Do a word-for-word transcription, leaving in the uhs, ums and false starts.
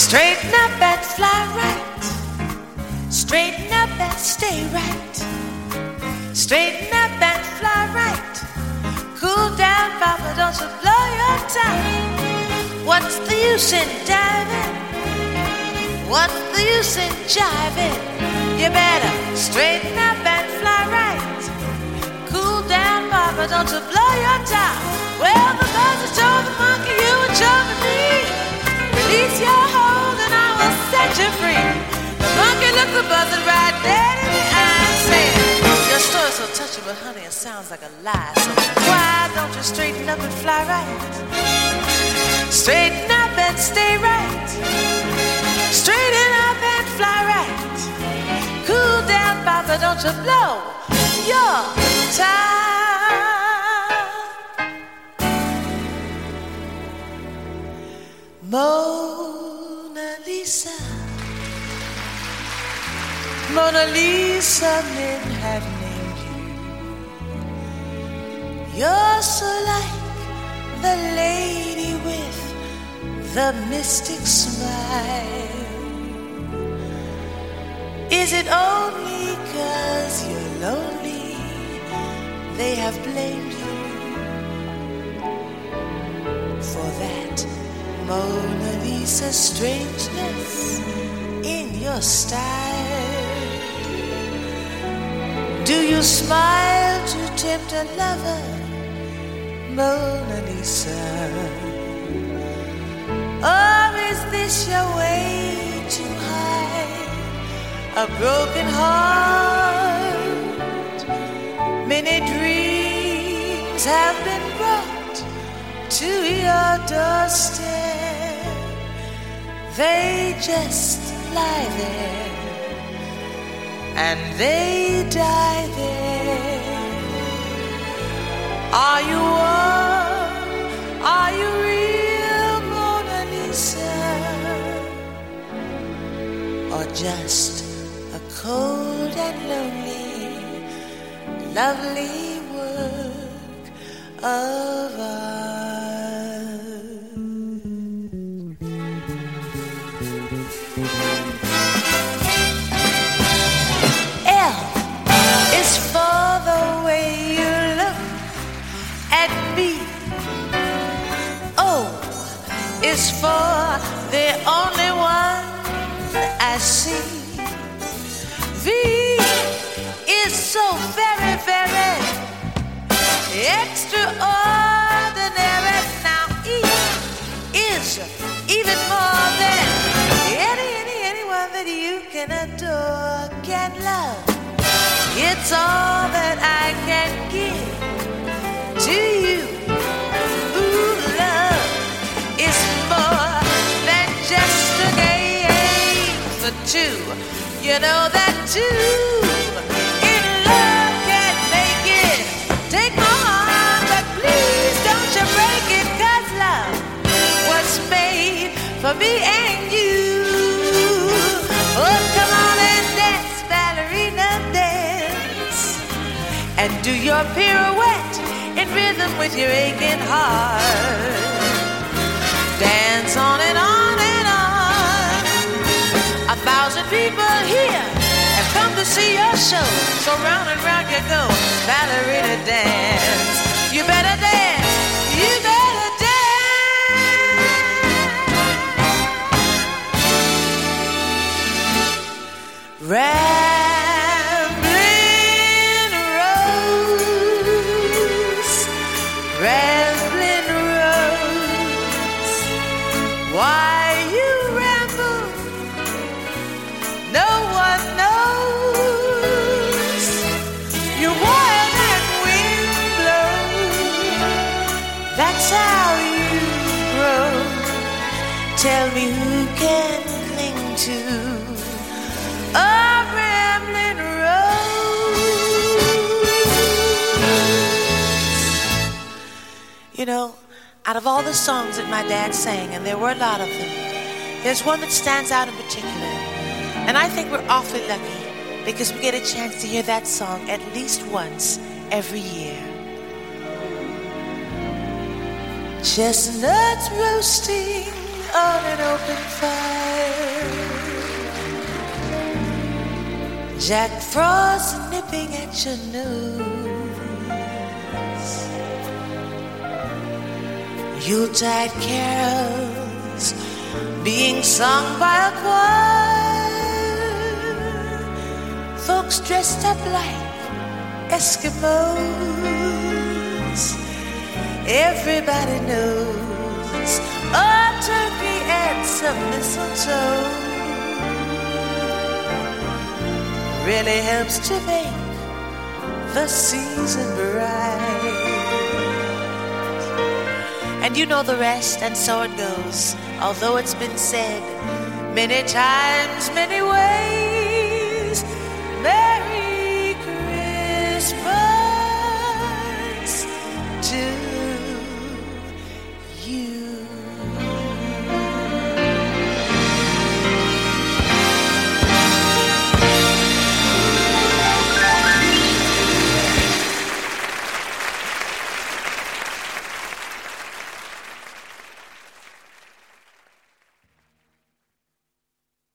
Straighten up and fly right. Straighten up and stay right. Straighten up and fly right. Cool down, Papa, don't you blow your top. What's the use in diving? What's the use in jiving? You better straighten up and fly right. Cool down, Papa, don't you blow your top. Well, the buzzer told the monkey you were choking me. Release your hold and I will set you free. The monkey looked the buzzer right dead in the eye and said, your story's so touching, but honey, it sounds like a lie. So why don't you straighten up and fly right? Straighten up and stay right. Straighten up and fly right. Cool down, Papa, don't you blow your top. Mona Lisa, Mona Lisa, men have named you. You're so like the lady with the mystic smile. Is it only 'cause you're lonely they have blamed you for that Mona Lisa strangeness in your style? Do you smile to tempt a lover, Mona Lisa? Or is this your way to hide a broken heart? Many dreams have been brought to your doorstep. They just lie there and they die there. Are you warm? Are you real, Mona Lisa? Or just a cold and lonely, lovely work of art? L is for the way you look at me. O is for the only one I see. V is so very, very extraordinary. Now E is even more than any, any, anyone that you can adore, can love. It's all that I can give to you. Ooh, love is more than just a game for two. You know that too. In love can't make it. Take my heart, but please don't you break it. 'Cause love was made for me and you. Oh, come on and dance, ballerina, dance. And do your pirouette in rhythm with your aching heart. Dance on and on and on. A thousand people here have come to see your show. So round and round you go, ballerina dance. You better dance, you better dance. Rambling Rose, Rambling Rose, why you ramble? No one knows. You're wild and wind blows. That's how you grow. Tell me who can cling to a rambling rose. You know, out of all the songs that my dad sang, and there were a lot of them, there's one that stands out in particular. And I think we're awfully lucky because we get a chance to hear that song at least once every year. Chestnuts roasting on an open fire. Jack Frost nipping at your nose. Yuletide carols being sung by a choir. Folks dressed up like Eskimos. Everybody knows a turkey and some mistletoe really helps to make the season bright. And you know the rest, and so it goes. Although it's been said many times, many ways,